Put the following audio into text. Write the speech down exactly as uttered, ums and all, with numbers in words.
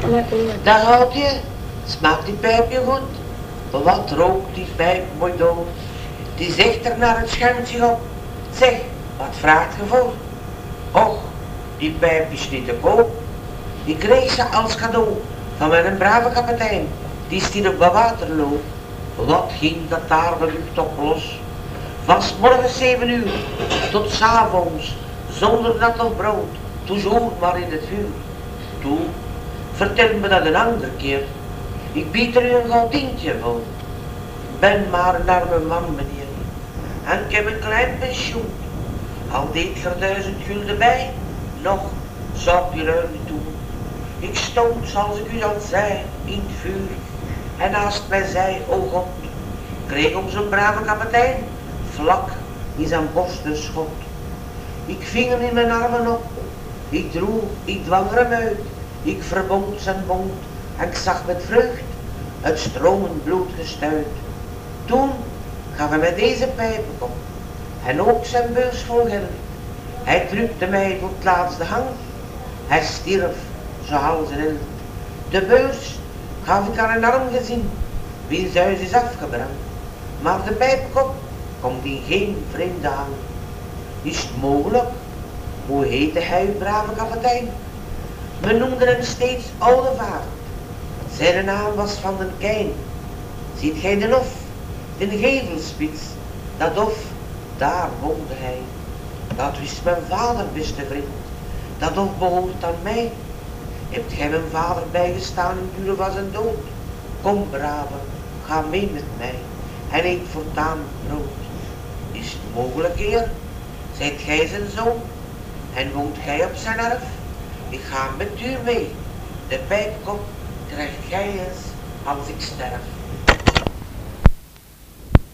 lekker hoor. Daar houdt je. Smaakt die pijpje goed? Wat rookt die pijp mooi dood? Die zegt er naar het schuimtje op. Zeg, wat vraagt je voor? Och, die pijp is niet te koop. Die kreeg ze als cadeau van mijn brave kapitein. Die stierf bij Waterloo. Wat ging dat daar belucht op los? Van 's morgens zeven uur tot 's avonds, zonder nat of brood, toujours maar in het vuur. Toe, vertel me dat een andere keer. Ik bied er u een goudtientje voor. Ben maar een arme man, meneer. En ik heb een klein pensioen. Al deed ik er duizend gulden bij, nog zou ik die ruil niet doen. Ik stond, zoals ik u al zei, in het vuur. En naast mij zei, o God, kreeg onze brave kapitein vlak in zijn borst een schot. Ik ving hem in mijn armen op. Ik droeg, ik dwang hem uit. Ik verbond zijn mond en ik zag met vreugd het stromend bloed gestuit. Toen gaf hij mij deze pijpen op en ook zijn beurs vol geld. Hij drukte mij tot het laatste hang. Hij stierf zoals een held. De beurs gaf ik aan een arm gezin, wiens huis is afgebrand. Maar de pijpkop komt in geen vreemde hang. Is het mogelijk? Hoe heette hij, uw brave kapitein? Men noemde hem steeds Oude Vaart. Zijn naam was Van den Kein. Ziet gij de hof, de gevelspits, dat hof, daar woonde hij. Dat wist mijn vader, beste vriend. Dat hof behoort aan mij. Hebt gij mijn vader bijgestaan in uren van zijn dood? Kom, brave, ga mee met mij en eet voortaan brood. Is het mogelijk, heer? Zijt gij zijn zoon? En woont gij op zijn erf? Ik ga met u mee. De pijpkop krijgt gij eens als ik sterf.